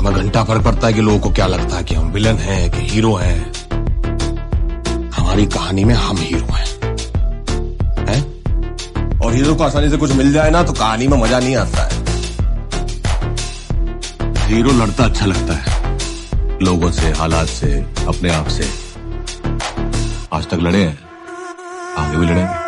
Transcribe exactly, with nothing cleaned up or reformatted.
हमें घंटा फर्क पड़ता है कि लोगों को क्या लगता है कि हम विलन हैं कि हीरो हैं। हमारी कहानी में हम हीरो हैं, हैं? और हीरो को आसानी से कुछ मिल जाए ना तो कहानी में मजा नहीं आता है। हीरो लड़ता अच्छा लगता है, लोगों से, हालात से, अपने आप से। आज तक लड़े हैं, आगे भी लड़ेंगे।